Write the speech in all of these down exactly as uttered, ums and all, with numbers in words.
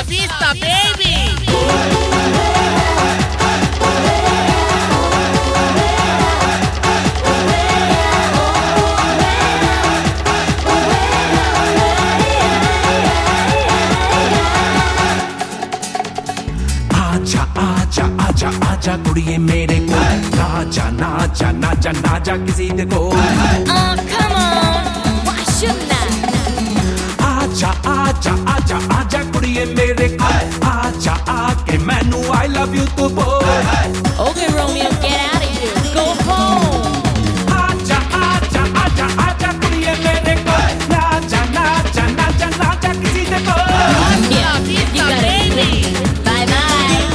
vista, baby! आजा आजा आजा आजा कुड़िए मेरे को नाचा नाचा नाचा नाचा किसी दे को Oh, come on, why shouldn't I? आजा आजा आजा आजा कुड़िए मेरे को आजा आके मैनू I love you तू बोल Okay, Romeo, get out of here. Go home. आजा आजा आजा आजा कुड़िए मेरे को नाचा नाचा नाचा नाचा किसी दे को Yeah, you got it. Bye bye.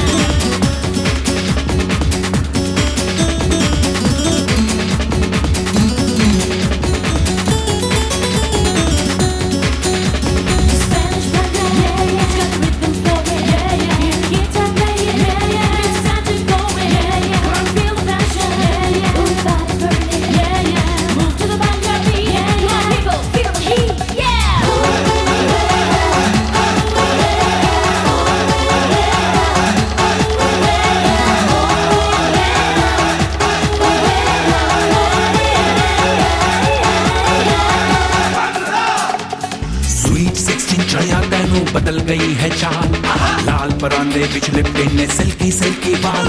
बदल गई है चाल लाल परांदे बिच लिपटे ने सिल्की सिल्की बाल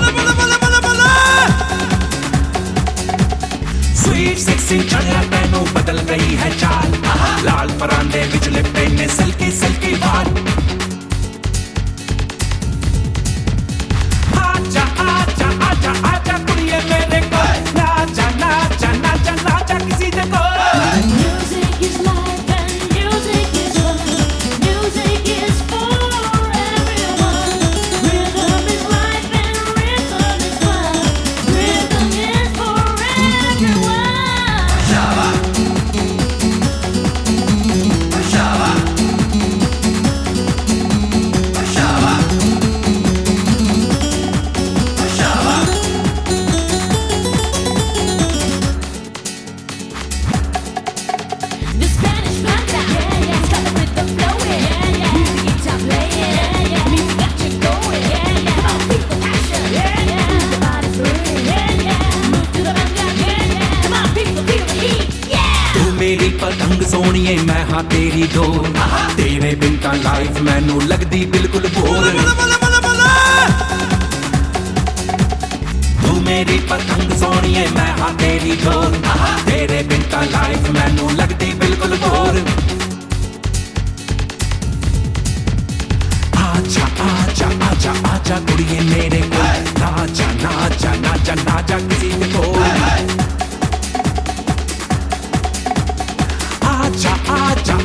स्वीट सिक्सटीन चढ़िया तैनू बदल गई है चाल लाल परांदे बिच लिपटे ने सिल्की सिल्की बाल आजा आजा आजा आजा कुड़िए मेरे को नाचा नाचा नाचा नाचा किसी दे को Music is life and music is fun. Music is for everyone. Rhythm is life and rhythm is fun. Rhythm is for everyone. Shaba Shaba Shaba Shaba The Spanish Fanta, yeah, yeah, got the rhythm flowing, yeah, yeah. Music guitar playing, yeah, yeah. Music got you going, yeah, yeah. Come on, feel the passion, yeah, yeah. The body's burning, yeah, yeah. Move to the banga, yeah, yeah. Come on, people, feel the heat, yeah. तू मेरी पतंग सोनिए मैं हाँ तेरी door तेरे बिन का life मैनू लगदी बिल्कुल बोर तू मेरी पतंग सोनिए मैं हाँ तेरी डोर तेरे बिन का लाइफ मैनू लगदी बिल्कुल बोर आजा आजा आजा आजा कुड़िए मेरे को नाचा नाचा नाचा नाचा किसी दे को आजा आजा